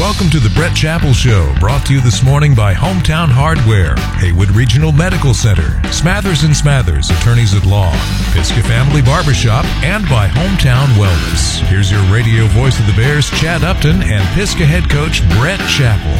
Welcome to the Brett Chappell Show, brought to you this morning by Hometown Hardware, Haywood Regional Medical Center, Smathers & Smathers, Attorneys at Law, Pisgah Family Barbershop, and by Hometown Wellness. Here's your radio voice of the Bears, Chad Upton, and Pisgah head coach Brett Chappell.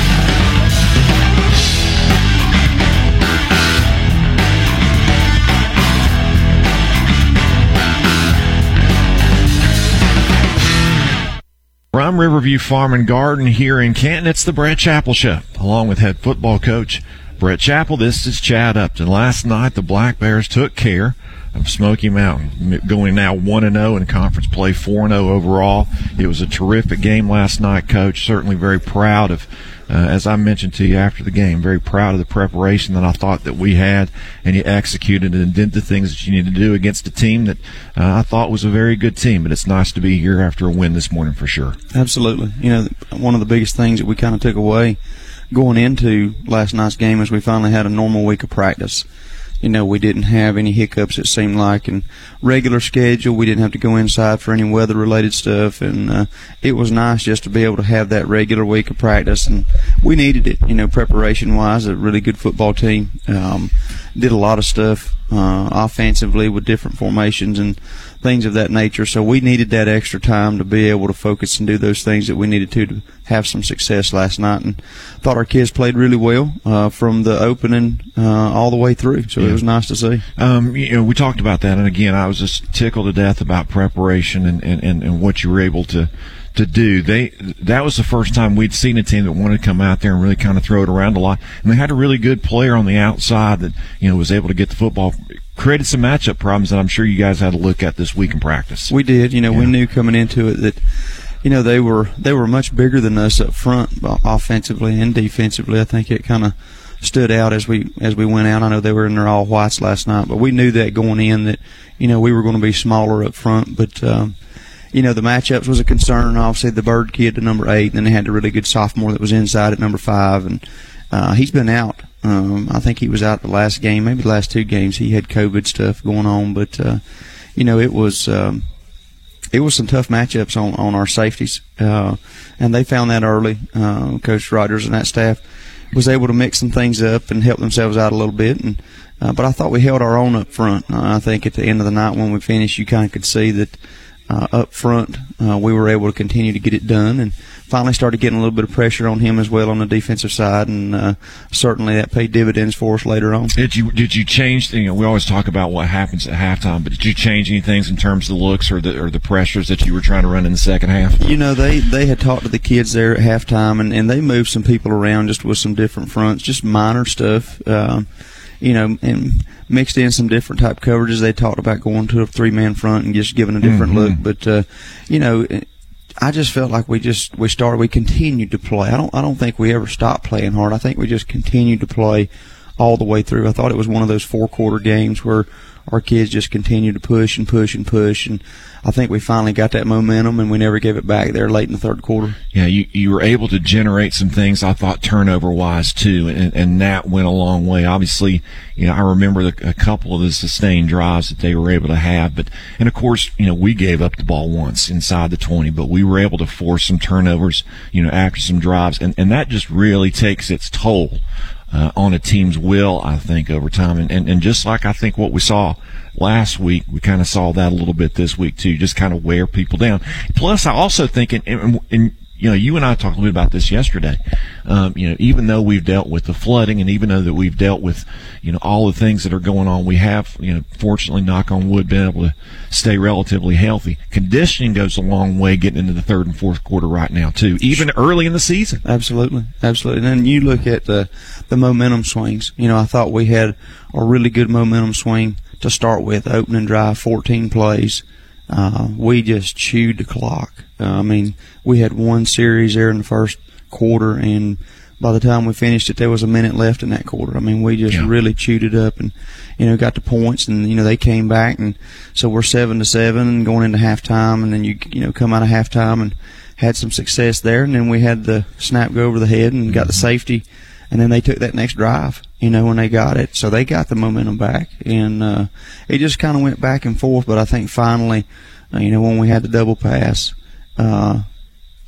From Riverview Farm and Garden here in Canton, it's the Brett Chappell Show. Along with head football coach Brett Chappell, this is Chad Upton. Last night, the Black Bears took care of Smoky Mountain, going now 1-0 in conference play, 4-0 overall. It was a terrific game last night, Coach. Certainly very proud of, as I mentioned to you after the game, very proud of the preparation that I thought that we had, and you executed and did the things that you needed to do against a team that I thought was a very good team. But it's nice to be here after a win this morning for sure. Absolutely. You know, one of the biggest things that we kind of took away going into last night's game is we finally had a normal week of practice. You know, we didn't have any hiccups, it seemed like, in regular schedule. We didn't have to go inside for any weather-related stuff, and it was nice just to be able to have that regular week of practice, and we needed it, you know, preparation-wise. A really good football team. Did a lot of stuff offensively with different formations and things of that nature, so we needed that extra time to be able to focus and do those things that we needed to have some success last night, and thought our kids played really well from the opening all the way through, so it was nice to see. You know, we talked about that, and again, I was just tickled to death about preparation and what you were able to do. That was the first time we'd seen a team that wanted to come out there and really kind of throw it around a lot, and they had a really good player on the outside that, you know, was able to get the football. Created some matchup problems that I'm sure you guys had to look at this week in practice. We did. You know, we knew coming into it that, you know, they were much bigger than us up front, offensively and defensively. I think it kind of stood out as we went out. I know they were in their all whites last night, but we knew that going in that, you know, we were going to be smaller up front. But you know, the matchups was a concern. Obviously, the Bird kid to number 8, and then they had a really good sophomore that was inside at number 5, and he's been out. I think he was out the last game, maybe the last 2 games. He had COVID stuff going on, but you know, it was some tough matchups on our safeties, and they found that early. Coach Rogers and that staff was able to mix some things up and help themselves out a little bit, and but I thought we held our own up front. I think at the end of the night when we finished, you kind of could see that up front we were able to continue to get it done, and finally started getting a little bit of pressure on him as well on the defensive side, and certainly that paid dividends for us later on. Did you change? You know, we always talk about what happens at halftime, but did you change any things in terms of the looks or the pressures that you were trying to run in the second half? You know, they had talked to the kids there at halftime, and they moved some people around just with some different fronts, just minor stuff. You know, and mixed in some different type coverages. They talked about going to a 3-man front and just giving a different look. But you know, I just felt like we continued to play. I don't think we ever stopped playing hard. I think we just continued to play all the way through. I thought it was one of those 4-quarter games where our kids just continued to push and push and push, and I think we finally got that momentum, and we never gave it back there late in the third quarter. Yeah, you were able to generate some things, I thought, turnover-wise, too, and that went a long way. Obviously, you know, I remember a couple of the sustained drives that they were able to have, and of course, you know, we gave up the ball once inside the 20, but we were able to force some turnovers, you know, after some drives, and that just really takes its toll on a team's will, I think, over time. And just like I think what we saw last week, we kind of saw that a little bit this week, too, just kind of wear people down. Plus, I also think, and you know, you and I talked a little bit about this yesterday, you know, even though we've dealt with the flooding and even though that we've dealt with, you know, all the things that are going on, we have, you know, fortunately, knock on wood, been able to stay relatively healthy. Conditioning goes a long way getting into the third and fourth quarter right now, too, even early in the season. Absolutely. Absolutely. And then you look at the momentum swings. You know, I thought we had a really good momentum swing to start with, opening drive, 14 plays. We just chewed the clock. I mean, we had one series there in the first quarter, and by the time we finished it, there was a minute left in that quarter. I mean, we just really chewed it up and, you know, got the points, and, you know, they came back, and so we're 7-7 and going into halftime, and then you know, come out of halftime and had some success there, and then we had the snap go over the head and got the safety, and then they took that next drive, you know, when they got it. So they got the momentum back, and it just kind of went back and forth, but I think finally, you know, when we had the double pass,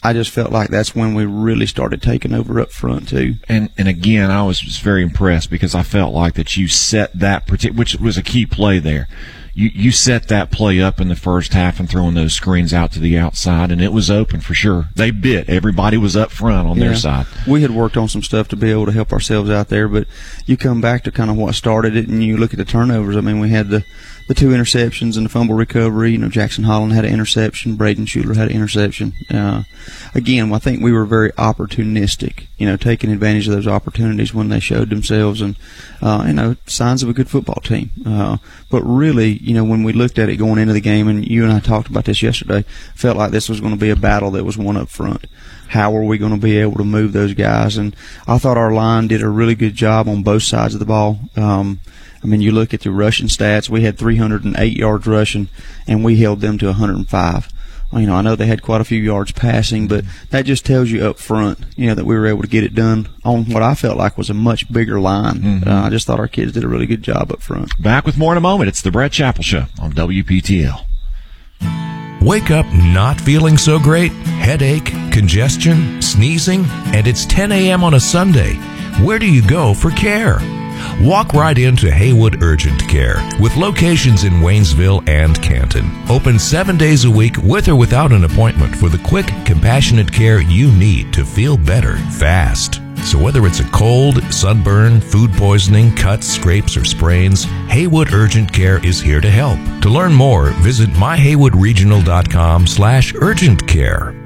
I just felt like that's when we really started taking over up front too. And again, I was just very impressed because I felt like that you set that which was a key play there. You set that play up in the first half and throwing those screens out to the outside, and it was open for sure. They bit. Everybody was up front on their side. We had worked on some stuff to be able to help ourselves out there, but you come back to kind of what started it, and you look at the turnovers. I mean, we had the 2 interceptions and the fumble recovery. You know, Jackson Holland had an interception. Braden Schuler had an interception. Again, I think we were very opportunistic, you know, taking advantage of those opportunities when they showed themselves, and, you know, signs of a good football team. But really, you know, when we looked at it going into the game, and you and I talked about this yesterday, felt like this was going to be a battle that was won up front. How are we going to be able to move those guys? And I thought our line did a really good job on both sides of the ball. I mean, you look at the rushing stats, we had 308 yards rushing, and we held them to 105. You know, I know they had quite a few yards passing, but that just tells you up front, you know, that we were able to get it done on what I felt like was a much bigger line. I just thought our kids did a really good job up front. Back with more in a moment. It's the Brett Chappell Show on WPTL. Wake up not feeling so great? Headache, congestion, sneezing, and it's 10 a.m. on a Sunday. Where do you go for care? Walk right into Haywood Urgent Care with locations in Waynesville and Canton. Open 7 days a week with or without an appointment for the quick, compassionate care you need to feel better fast. So whether it's a cold, sunburn, food poisoning, cuts, scrapes, or sprains, Haywood Urgent Care is here to help. To learn more, visit myhaywoodregional.com/urgent care.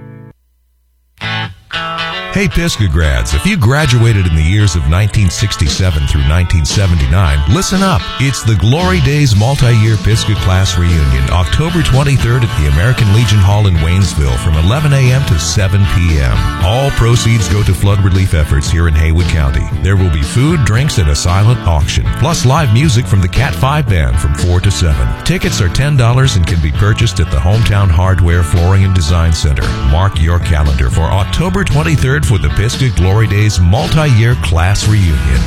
Hey Pisgah grads, if you graduated in the years of 1967 through 1979, listen up. It's the Glory Days Multi-Year Pisgah Class Reunion, October 23rd at the American Legion Hall in Waynesville from 11 a.m. to 7 p.m. All proceeds go to flood relief efforts here in Haywood County. There will be food, drinks, and a silent auction, plus live music from the Cat 5 Band from 4 to 7. Tickets are $10 and can be purchased at the Hometown Hardware Flooring and Design Center. Mark your calendar for October 23rd for the Pisgah Glory Days Multi-Year Class Reunion.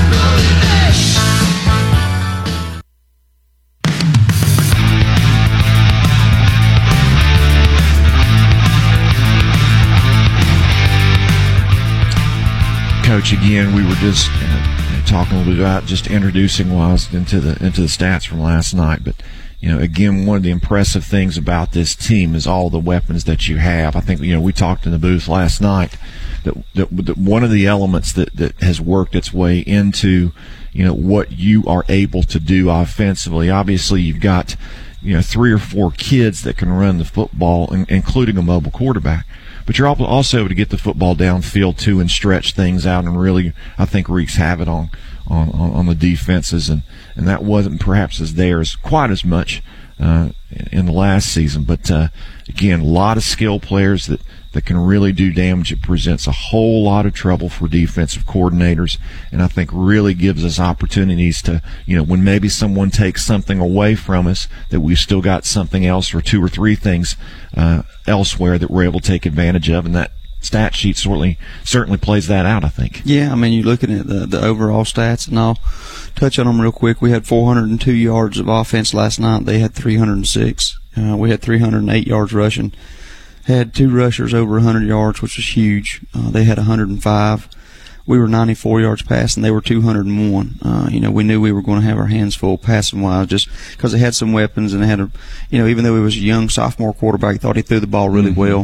Coach, again, we were just talking a little bit about just introducing while I was into the stats from last night, but you know, again, one of the impressive things about this team is all the weapons that you have. I think, you know, we talked in the booth last night that one of the elements that has worked its way into, you know, what you are able to do offensively. Obviously, you've got, you know, 3 or 4 kids that can run the football, including a mobile quarterback. But you're also able to get the football downfield too and stretch things out and really, I think, wreaks havoc on the defenses, and that wasn't perhaps quite as much in the last season. But again, a lot of skill players that can really do damage. It presents a whole lot of trouble for defensive coordinators, and I think really gives us opportunities to, you know, when maybe someone takes something away from us, that we've still got something else or 2 or 3 things elsewhere that we're able to take advantage of, and that stat sheet certainly plays that out, I think. Yeah, I mean, you're looking at the overall stats, and I'll touch on them real quick. We had 402 yards of offense last night. They had 306. We had 308 yards rushing. Had 2 rushers over 100 yards, which was huge. They had 105. We were 94 yards passing. They were 201. You know, we knew we were going to have our hands full passing-wise just because they had some weapons, and they had you know, even though he was a young sophomore quarterback, I thought he threw the ball really well.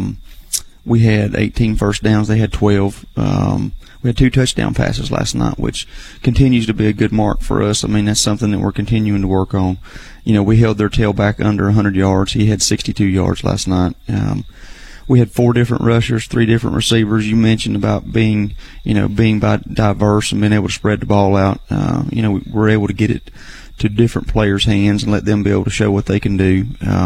We had 18 first downs. They had 12. We had 2 touchdown passes last night, which continues to be a good mark for us. I mean, that's something that we're continuing to work on. You know, we held their tailback under 100 yards. He had 62 yards last night. We had 4 different rushers, 3 different receivers. You mentioned about being diverse and being able to spread the ball out. You know, we're able to get it to different players' hands and let them be able to show what they can do.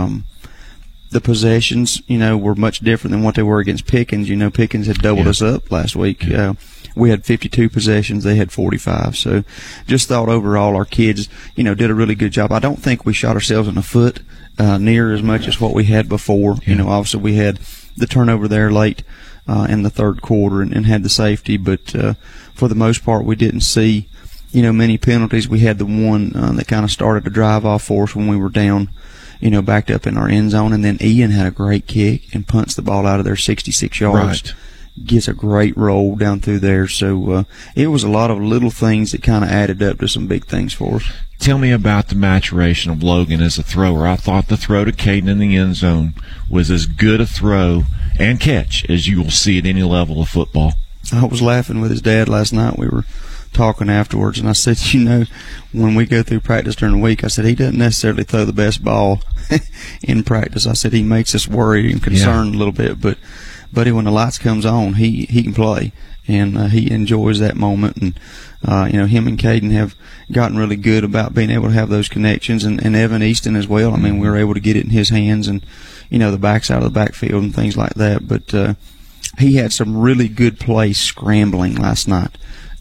The possessions, you know, were much different than what they were against Pickens. You know, Pickens had doubled us up last week. We had 52 possessions. They had 45. So just thought overall our kids, you know, did a really good job. I don't think we shot ourselves in the foot near as much as what we had before. You know, obviously we had the turnover there late in the third quarter and had the safety. But for the most part, we didn't see, you know, many penalties. We had the one that kind of started to drive off for us when we were down backed up in our end zone. And then Ian had a great kick and punts the ball out of there 66 yards. Right. Gets a great roll down through there. So it was a lot of little things that kind of added up to some big things for us. Tell me about the maturation of Logan as a thrower. I thought the throw to Caden in the end zone was as good a throw and catch as you will see at any level of football. I was laughing with his dad last night. We were talking afterwards, and I said, when we go through practice during the week, I said, he doesn't necessarily throw the best ball in practice. I said, he makes us worried and concerned a little bit, but when the lights comes on, he can play, and he enjoys that moment. And him and Caden have gotten really good about being able to have those connections, and Evan Easton as well. I mean, we were able to get it in his hands, and the backside of the backfield and things like that. But he had some really good plays scrambling last night.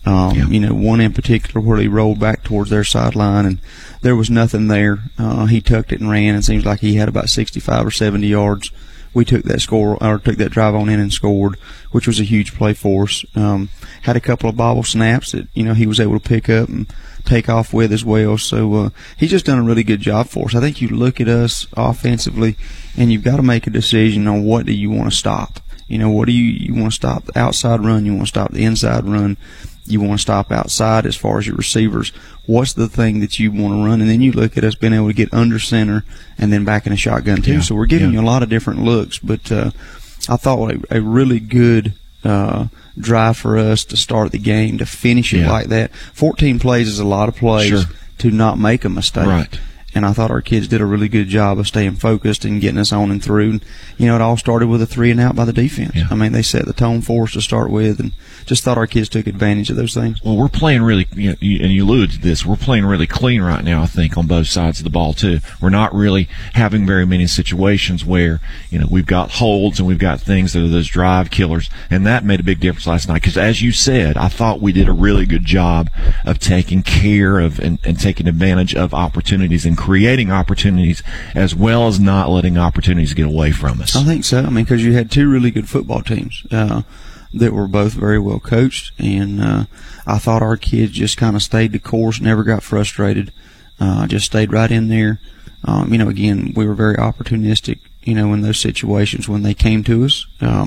One in particular where he rolled back towards their sideline, and there was nothing there. He tucked it and ran. It seems like he had about 65 or 70 yards. We took that drive on in and scored, which was a huge play for us. Had a couple of bobble snaps that he was able to pick up and take off with as well. So he's just done a really good job for us. I think you look at us offensively, and you've got to make a decision on what do you want to stop. What do you want to stop? The outside run, you want to stop the inside run, you want to stop outside as far as your receivers. What's the thing that you want to run? And then you look at us being able to get under center and then back in a shotgun too. So we're giving you a lot of different looks. But I thought a really good drive for us to start the game, to finish it like that. 14 plays is a lot of plays to not make a mistake. Right. And I thought our kids did a really good job of staying focused and getting us on and through. And, it all started with a 3-and-out by the defense. Yeah. I mean, they set the tone for us to start with, and just thought our kids took advantage of those things. Well, we're playing really, and you alluded to this, we're playing really clean right now, I think, on both sides of the ball, too. We're not really having very many situations where, we've got holds and we've got things that are those drive killers, and that made a big difference last night. Because, as you said, I thought we did a really good job of taking care of and taking advantage of opportunities and creating opportunities, as well as not letting opportunities get away from us. I think so. I mean, because you had two really good football teams that were both very well coached, and I thought our kids just kind of stayed the course, never got frustrated, just stayed right in there. Again, we were very opportunistic, in those situations when they came to us.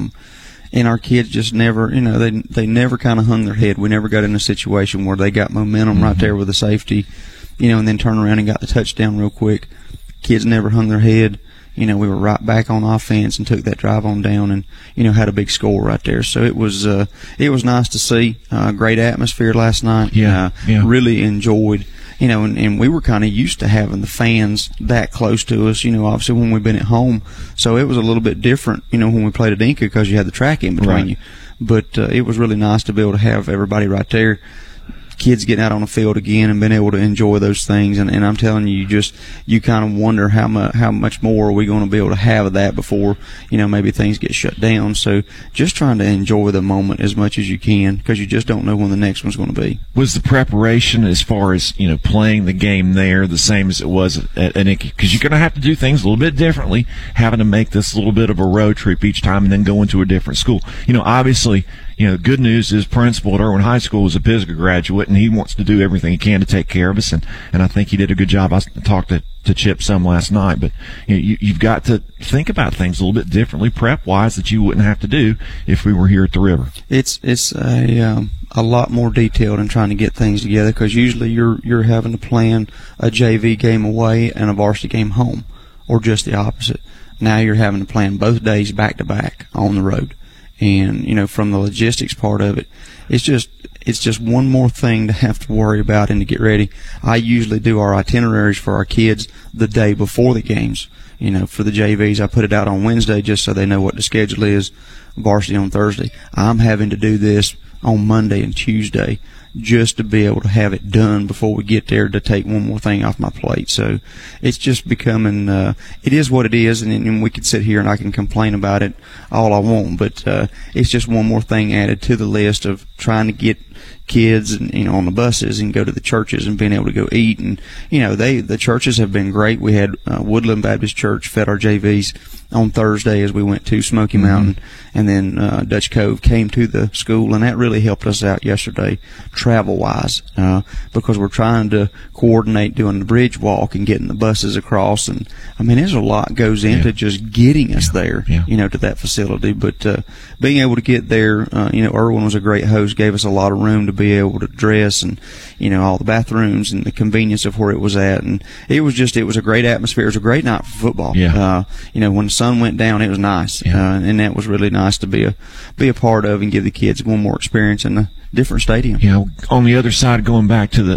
And our kids just never, they never kind of hung their head. We never got in a situation where they got momentum right there with the safety, and then turned around and got the touchdown real quick. Kids never hung their head. We were right back on offense and took that drive on down and, had a big score right there. So it was nice to see. Great atmosphere last night. Really enjoyed, and we were kind of used to having the fans that close to us, obviously when we've been at home. So it was a little bit different, when we played at Inca because you had the track in between you. But it was really nice to be able to have everybody right there. Kids getting out on the field again and being able to enjoy those things, and I'm telling you, you kind of wonder how much more are we going to be able to have of that before maybe things get shut down. So just trying to enjoy the moment as much as you can, because you just don't know when the next one's going to be. Was the preparation as far as playing the game there the same as it was at Inca? Because you're going to have to do things a little bit differently, having to make this little bit of a road trip each time and then go into a different school. Obviously. Good news is principal at Irwin High School is a Pisgah graduate, and he wants to do everything he can to take care of us, and I think he did a good job. I talked to Chip some last night, but you've got to think about things a little bit differently, prep-wise, that you wouldn't have to do if we were here at the river. It's a lot more detailed in trying to get things together, because usually you're having to plan a JV game away and a varsity game home, or just the opposite. Now you're having to plan both days back-to-back on the road. And, from the logistics part of it, it's just one more thing to have to worry about and to get ready. I usually do our itineraries for our kids the day before the games. For the JVs, I put it out on Wednesday just so they know what the schedule is, varsity on Thursday. I'm having to do this on Monday and Tuesday just to be able to have it done before we get there, to take one more thing off my plate. So it's just becoming, it is what it is, and we could sit here and I can complain about it all I want, but it's just one more thing added to the list of trying to get kids and, on the buses and go to the churches and being able to go eat. And, the churches have been great. We had Woodland Baptist Church fed our JVs on Thursday as we went to Smoky Mountain, and then Dutch Cove came to the school, and that really helped us out yesterday travel-wise, because we're trying to coordinate doing the bridge walk and getting the buses across. And, there's a lot goes into just getting us there, to that facility. But being able to get there, Irwin was a great host, gave us a lot of room to be able to dress, and, all the bathrooms and the convenience of where it was at. And it was a great atmosphere. It was a great night for football. When the sun went down, it was nice, and that was really nice to be a part of and give the kids one more experience in a different stadium. On the other side, going back to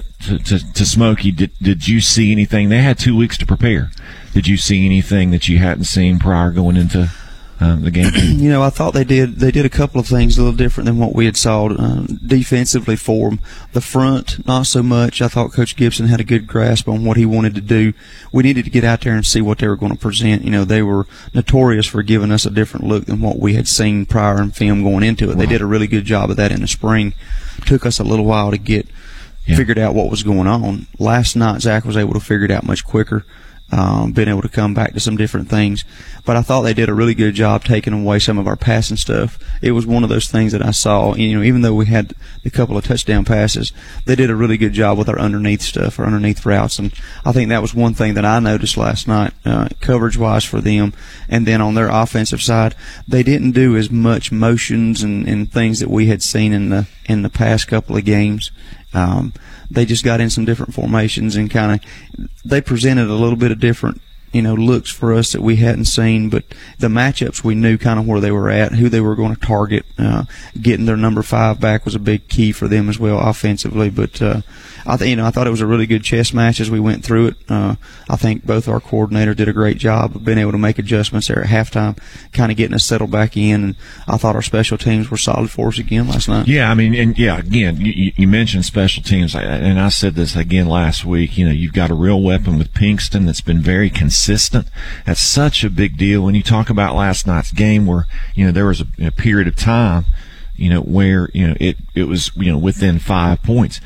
Smoky, did you see anything? They had 2 weeks to prepare. Did you see anything that you hadn't seen prior going into the game? I thought they did a couple of things a little different than what we had saw defensively for them. The front, not so much. I thought Coach Gibson had a good grasp on what he wanted to do. We needed to get out there and see what they were going to present. They were notorious for giving us a different look than what we had seen prior in film going into it. They did a really good job of that in the spring. Took us a little while to get figured out what was going on. Last night, Zach was able to figure it out much quicker. Been able to come back to some different things. But I thought they did a really good job taking away some of our passing stuff. It was one of those things that I saw, even though we had a couple of touchdown passes, they did a really good job with our underneath stuff, our underneath routes. And I think that was one thing that I noticed last night, coverage-wise for them. And then on their offensive side, they didn't do as much motions and things that we had seen in the past couple of games. They just got in some different formations and they presented a little bit of different, looks for us that we hadn't seen. But the matchups, we knew kind of where they were at, who they were going to target. Getting their number 5 back was a big key for them as well offensively. But I thought it was a really good chess match as we went through it. I think both our coordinators did a great job of being able to make adjustments there at halftime, kind of getting us settled back in. And I thought our special teams were solid for us again last night. Again, you mentioned special teams, and I said this again last week. You've got a real weapon with Pinkston that's been very consistent. That's such a big deal. When you talk about last night's game, where there was a period of time, where it was within 5 points,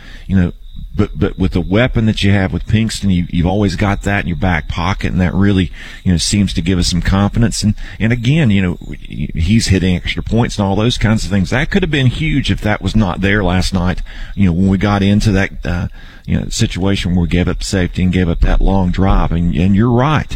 But with the weapon that you have with Pinkston, you've always got that in your back pocket, and that really, seems to give us some confidence. And again, he's hitting extra points and all those kinds of things. That could have been huge if that was not there last night. When we got into that, situation where we gave up safety and gave up that long drive. And you're right.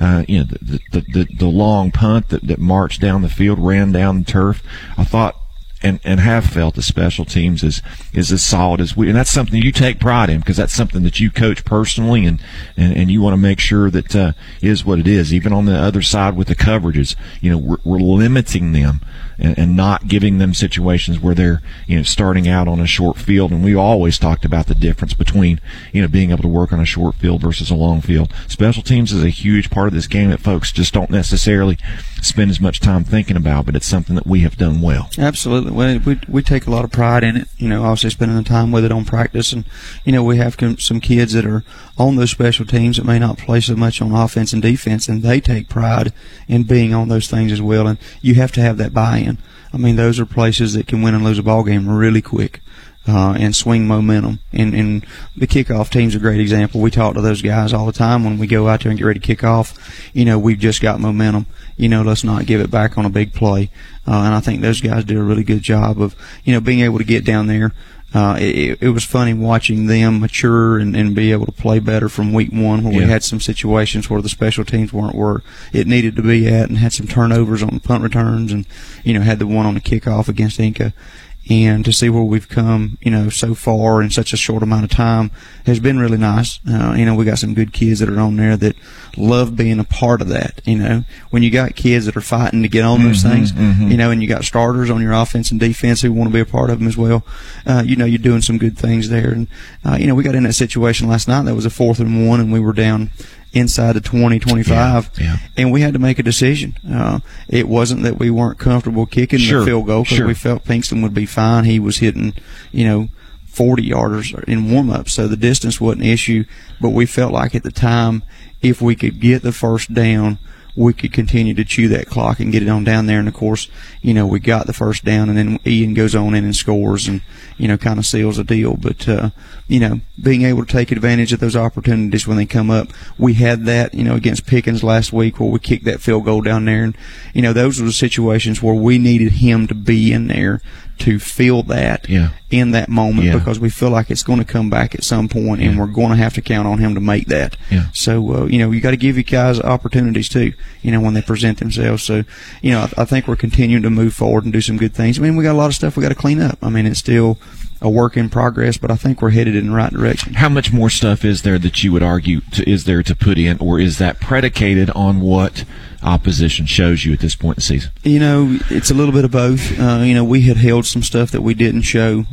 The long punt that marched down the field, ran down the turf. I thought, and have felt the special teams is as solid as we, and that's something you take pride in, because that's something that you coach personally, and you want to make sure that is what it is. Even on the other side with the coverages, we're limiting them and not giving them situations where they're starting out on a short field. And we always talked about the difference between being able to work on a short field versus a long field. Special teams is a huge part of this game that folks just don't necessarily spend as much time thinking about, but it's something that we have done well. Absolutely. We take a lot of pride in it, obviously spending the time with it on practice. And, we have some kids that are on those special teams that may not play so much on offense and defense, and they take pride in being on those things as well. And you have to have that buy-in. Those are places that can win and lose a ball game really quick. And swing momentum. And the kickoff team's a great example. We talk to those guys all the time when we go out there and get ready to kick off. We've just got momentum. Let's not give it back on a big play. And I think those guys do a really good job of, being able to get down there. It was funny watching them mature and be able to play better from week one, where we had some situations where the special teams weren't where it needed to be at, and had some turnovers on the punt returns, and, had the one on the kickoff against Inca. And to see where we've come, so far in such a short amount of time has been really nice. We got some good kids that are on there that love being a part of that. When you got kids that are fighting to get on those things, and you got starters on your offense and defense who want to be a part of them as well, you're doing some good things there. And, we got in that situation last night. That was a 4th and 1, and we were down inside the 20, 25, and we had to make a decision. It wasn't that we weren't comfortable kicking the field goal, because we felt Pinkston would be fine. He was hitting, 40-yarders in warm-up, so the distance wasn't an issue. But we felt like at the time, if we could get the first down, we could continue to chew that clock and get it on down there. And of course, we got the first down, and then Ian goes on in and scores, and kind of seals the deal. But being able to take advantage of those opportunities when they come up, we had that against Pickens last week where we kicked that field goal down there, and those were the situations where we needed him to be in there to feel that in that moment, because we feel like it's going to come back at some point, and we're going to have to count on him to make that. So you got to give you guys opportunities too, when they present themselves. So I think we're continuing to move forward and do some good things. I mean, we got a lot of stuff we got to clean up. I mean, it's still a work in progress, but I think we're headed in the right direction. How much more stuff is there that you would argue is there to put in, or is that predicated on what opposition shows you at this point in the season? It's a little bit of both. We had held some stuff that we didn't show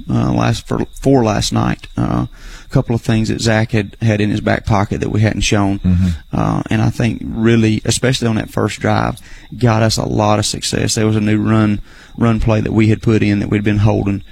for last night. A couple of things that Zach had in his back pocket that we hadn't shown. And I think really, especially on that first drive, got us a lot of success. There was a new run play that we had put in that we'd been holding.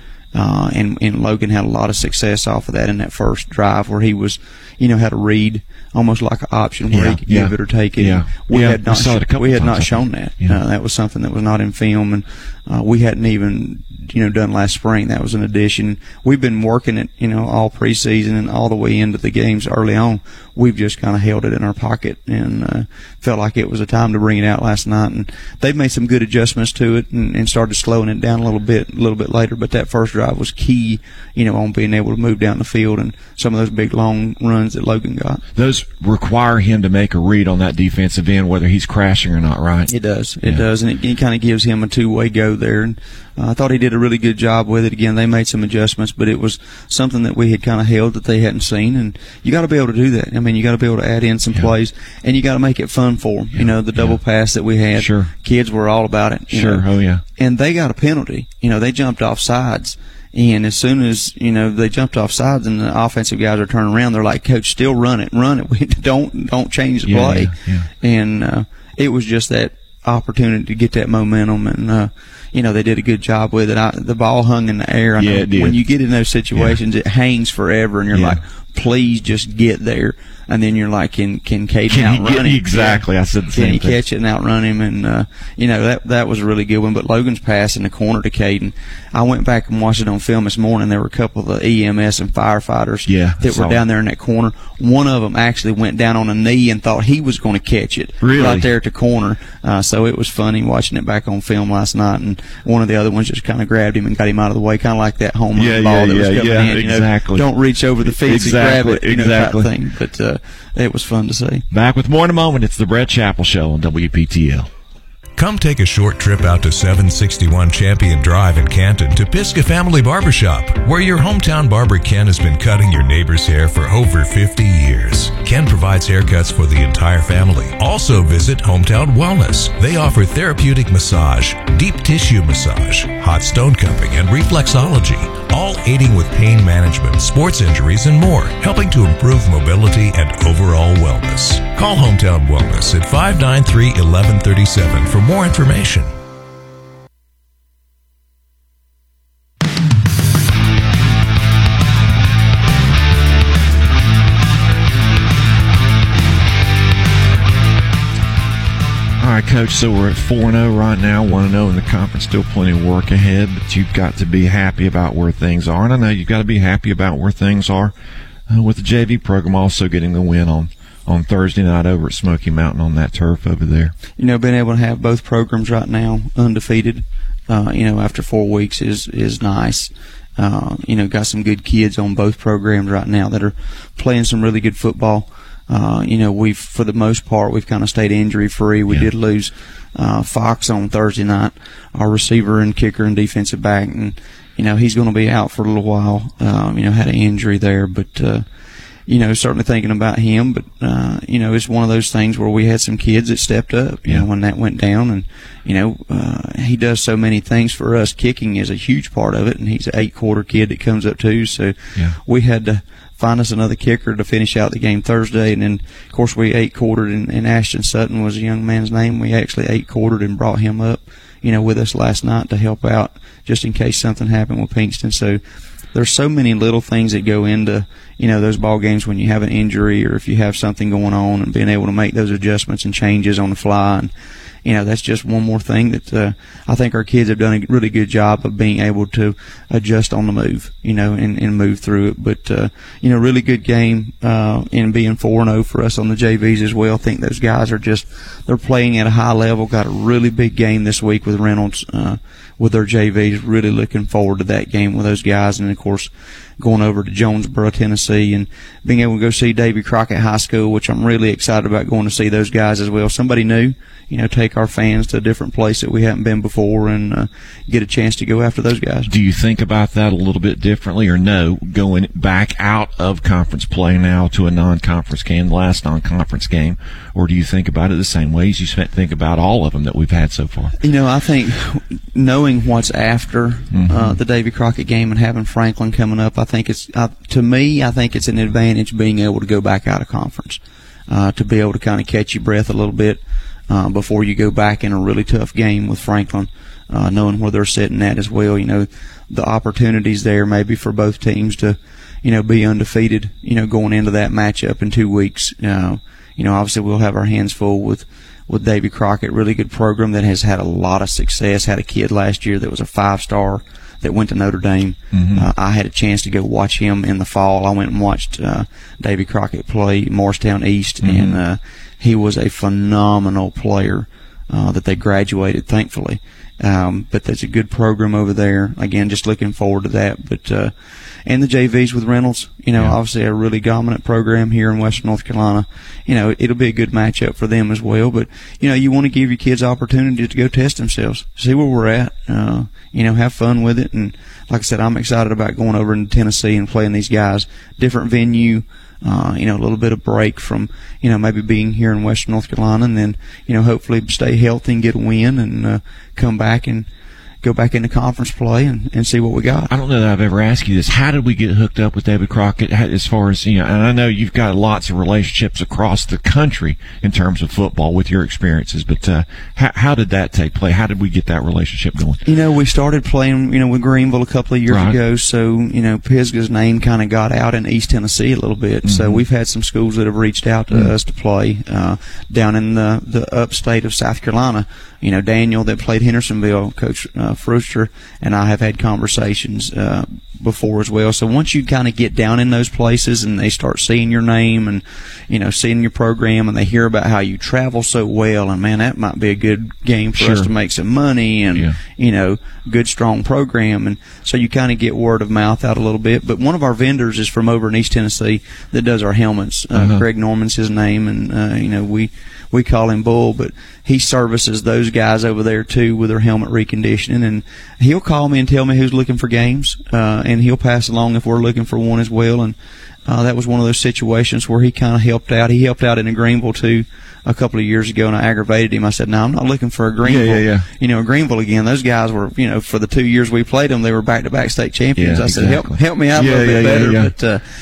And Logan had a lot of success off of that in that first drive where he was, had a read almost like an option where he could give it or take it. We had not shown that. That was something that was not in film, and we hadn't even done last spring. That was an addition. We've been working it all preseason and all the way into the games early on. We've just kind of held it in our pocket and felt like it was a time to bring it out last night. And they've made some good adjustments to it and started slowing it down a little bit later. But that first drive was key, on being able to move down the field and some of those big long runs that Logan got. Those require him to make a read on that defensive end, whether he's crashing or not, right? It does. It does, and it kind of gives him a two-way go there. And I thought he did a really good job with it. Again, they made some adjustments, but it was something that we had kind of held that they hadn't seen, and you got to be able to do that. I mean, you got to be able to add in some plays, and you got to make it fun for them. The double pass that we had, kids were all about it. Oh yeah. And they got a penalty. They jumped off sides. And as soon as, they jumped off sides and the offensive guys are turning around, they're like, Coach, still run it. We don't change the play. And it was just that opportunity to get that momentum, and they did a good job with it. The ball hung in the air. I know when you get in those situations, it hangs forever, and you're like, please just get there. And then you're like, can Caden outrun him? Exactly. I said the same thing. Can he catch it and outrun him? And, that was a really good one. But Logan's pass in the corner to Caden, I went back and watched it on film this morning. There were a couple of the EMS and firefighters that were down there in that corner. One of them actually went down on a knee and thought he was going to catch it right there at the corner. So it was funny watching it back on film last night. And one of the other ones just kind of grabbed him and got him out of the way, kind of like that home run ball that was coming in. Exactly. Don't reach over the fence and grab it, type of thing. But it was fun to see. Back with more in a moment. It's the Brett Chappell Show on WPTL. Come take a short trip out to 761 Champion Drive in Canton to Pisgah Family Barbershop, where your hometown barber Ken has been cutting your neighbor's hair for over 50 years. Ken provides haircuts for the entire family. Also visit Hometown Wellness. They offer therapeutic massage, deep tissue massage, hot stone cupping, and reflexology, all aiding with pain management, sports injuries, and more, helping to improve mobility and overall wellness. Call Hometown Wellness at 593-1137 for more information. All right, Coach, so we're at 4-0 right now, 1-0 in the conference, still plenty of work ahead, but you've got to be happy about where things are, and I know you've got to be happy about where things are with the JV program also getting the win on Thursday night over at Smoky Mountain on that turf over there. Being able to have both programs right now undefeated, after 4 weeks is nice. Got some good kids on both programs right now that are playing some really good football. We've, for the most part, we've kind of stayed injury free. We did lose Fox on Thursday night, our receiver and kicker and defensive back, and he's going to be out for a little while. Had an injury there, but certainly thinking about him. But it's one of those things where we had some kids that stepped up. When that went down, and he does so many things for us. Kicking is a huge part of it, and he's an 8-quarter kid that comes up too. So we had to find us another kicker to finish out the game Thursday, and then of course we 8-quartered, and Ashton Sutton was a young man's name. We actually 8-quartered and brought him up, with us last night to help out just in case something happened with Pinkston. So there's so many little things that go into, those ball games when you have an injury or if you have something going on, and being able to make those adjustments and changes on the fly. And that's just one more thing that I think our kids have done a really good job of being able to adjust on the move, and move through it. But, really good game in being 4-0 for us on the JVs as well. I think those guys are they're playing at a high level. Got a really big game this week with Reynolds with their JVs. Really looking forward to that game with those guys. And, of course, going over to Jonesboro, Tennessee, and being able to go see Davy Crockett High School, which I'm really excited about going to see those guys as well. Somebody new, take our fans to a different place that we haven't been before and get a chance to go after those guys. Do you think about that a little bit differently, or no, going back out of conference play now to a non-conference game, the last non-conference game, or do you think about it the same way as you think about all of them that we've had so far? I think knowing what's after the Davy Crockett game and having Franklin coming up, I think it's an advantage being able to go back out of conference, to be able to kind of catch your breath a little bit before you go back in a really tough game with Franklin, knowing where they're sitting at as well. The opportunities there maybe for both teams to, be undefeated, going into that matchup in 2 weeks. Obviously we'll have our hands full with Davy Crockett, really good program that has had a lot of success. Had a kid last year that was a 5-star that went to Notre Dame. I had a chance to go watch him in the fall. I went and watched Davy Crockett play Morristown East, and he was a phenomenal player that they graduated, thankfully. But there's a good program over there. Again, just looking forward to that. But and the JVs with Reynolds, obviously a really dominant program here in Western North Carolina. It'll be a good matchup for them as well. But, you want to give your kids opportunities to go test themselves, see where we're at, have fun with it. And like I said, I'm excited about going over into Tennessee and playing these guys. Different venue, a little bit of break from, maybe being here in Western North Carolina, and then, hopefully stay healthy and get a win and come back and go back into conference play and see what we got. I don't know that I've ever asked you this. How did we get hooked up with David Crockett as far as, and I know you've got lots of relationships across the country in terms of football with your experiences, but how did that take place? How did we get that relationship going? We started playing, with Greenville a couple of years ago, so, Pisgah's name kind of got out in East Tennessee a little bit. So we've had some schools that have reached out to us to play down in the upstate of South Carolina. Daniel that played Hendersonville, Coach Frooster, and I have had conversations before as well. So once you kind of get down in those places and they start seeing your name and, seeing your program, and they hear about how you travel so well, and man, that might be a good game for us to make some money and, good strong program. And so you kind of get word of mouth out a little bit. But one of our vendors is from over in East Tennessee that does our helmets. Greg Norman's his name, and, we call him Bull, but he services those guys over there too with their helmet reconditioning, and he'll call me and tell me who's looking for games, and he'll pass along if we're looking for one as well. And that was one of those situations where he kind of helped out. He helped out in Greenville too a couple of years ago, and I aggravated him. I said, "No, I'm not looking for a Greenville. Greenville again. Those guys were, for the 2 years we played them, they were back-to-back state champions." I said, "Help me out a little bit better."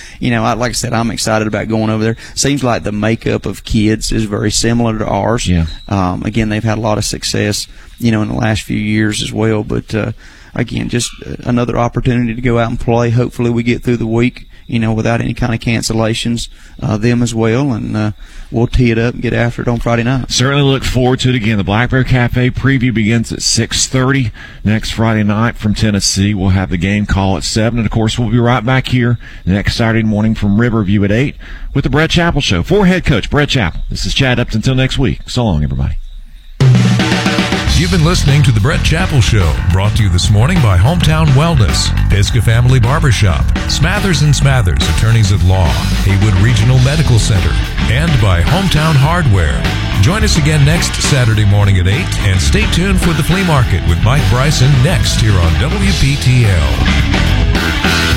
But like I said, I'm excited about going over there. Seems like the makeup of kids is very similar to ours. Again, they've had a lot of success, in the last few years as well. But again, just another opportunity to go out and play. Hopefully, we get through the week, without any kind of cancellations, them as well, and we'll tee it up and get after it on Friday night. Certainly look forward to it. Again, the Black Bear Cafe preview begins at 6:30 next Friday night from Tennessee. We'll have the game call at 7, and of course, we'll be right back here next Saturday morning from Riverview at 8 with the Brett Chappell Show. For head coach Brett Chappell, this is Chad Upton. Until next week, so long, everybody. You've been listening to The Brett Chappell Show, brought to you this morning by Hometown Wellness, Pisgah Family Barbershop, Smathers & Smathers, Attorneys at Law, Haywood Regional Medical Center, and by Hometown Hardware. Join us again next Saturday morning at 8, and stay tuned for the flea market with Mike Bryson next here on WPTL.